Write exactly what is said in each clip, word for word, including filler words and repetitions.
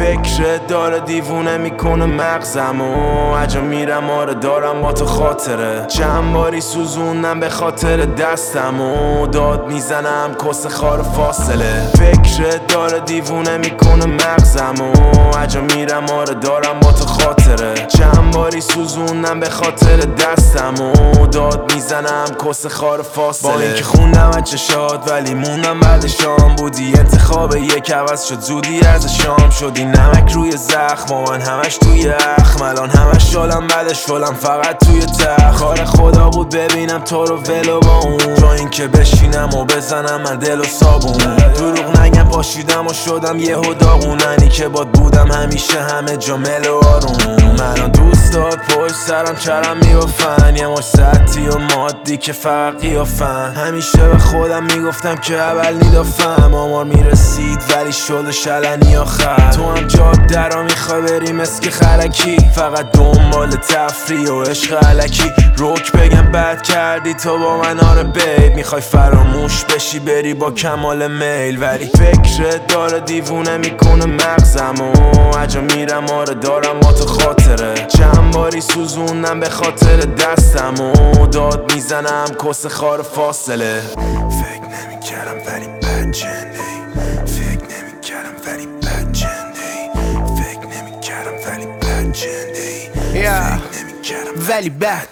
فکر داره دیوونه میکنه مغزمو، عجا میرم آره دارم با تو خاطره. چند باری سوزوندم به خاطر دستمو، داد میزنم کس خار فاصله. فکر داره دیوونه میکنه مغزمو، عجا میرم آره دارم با تو خاطره. چند باری سوزوندم به خاطر دستمو، داد میزنم کس خار فاصله. با اینکه خوندم از چشات ولی موندم بعد شام، بودی انتخاب یک عوض شد زودی از شام. شدی نمک روی زخم و من همش توی اخم، الان همش شلم بعد شلم فقط توی تخت. کار خدا بود ببینم تو رو ولو با اون، جا اینکه بشینم و بزنم من دل و صابون. دروغ نگم پاشیدم و شدم یهو داغوننی که باد بودم همیشه همه جا مل و آروم. الان دوستات پشت سرم چرم میبافن، یه مش سطحی و مادی که فقط قیافن. همیشه به خودم میگفتم که اول نیدافم، آمار میرسید ولی شد شلنی آخر. تو هم جاده را میخوای بری مسک خلکی، فقط دنبال تفریح و عشق علکی. روک بگم بد کردی تو با من آره بیب، میخوای فراموش بشی بری با کمال میل. ولی فکر داره دیوونه میکنه مغزمو، عجا میرم آره دارم با تو خاطره. چند باری سوزوندم به خاطر دستمو، داد میزنم کس خار فاصله. فکر نمیکردم ولی بد جنده، فکر نمیکردم ولی بد جنده، فکر نمیکردم ولی بد جنده، فکر نمیکردم ولی بد.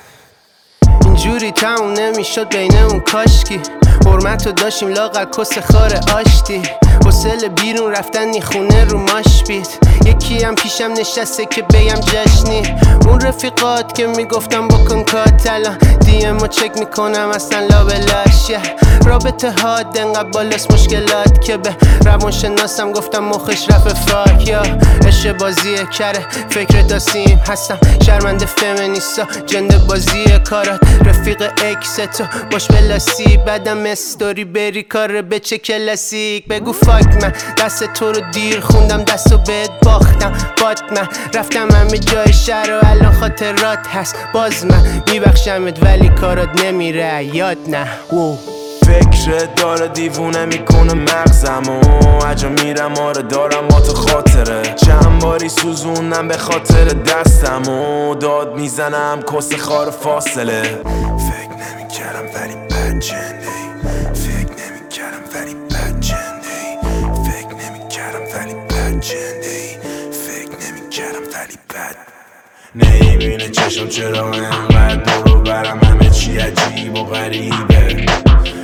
اینجوری تموم نمیشد بین اون کاشکی، حرمتو داشتیم لاغر کس خار آشتی. حوصله بیرون رفتن خونه رو ماش بیت، یکی هم پیشم نشسته که بگم جشنی. اون رفیقات که میگفتم بکن کات، الان دیمو چک میکنم اصلا لابلاش. رابطه ها دنقدر بالاست مشکلات که به روان شناسم گفتم مخش رفت فاک. یا عشق بازیه کره فکر داسیم هستم، شرمنده فمینیستا جنده بازیه کارات. رفیق اکس تو باش بلاسی، بعدم استوری بری کار به چه کلاسیک. بگو فاک من دست تو رو دیر خوندم، دستو بهت باختم بات من رفتم همه جای شهر و الان خاطرات هست. باز من میبخشمت ولی کارات نمیره یاد نه. وو فکر داره دیوونه میکنه مغزمو، عجا میرم آره دارم با تو خاطره. چند باری سوزوندم به خاطر دستمو، داد میزنم کس خار فاصله. فکر نمیکردم ولی بد جنده، فکر نمیکردم ولی بد جنده، فکر نمیکردم ولی بد جنده، فکر نمیکردم ولی بد. نمیبینه چشم چرا انقدر برو برم، همه چی عجیب و غریبه.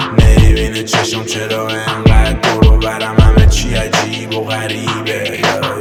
نمیبینه چشم چرا انقدر برو برم، همه چی عجیب و غریبه.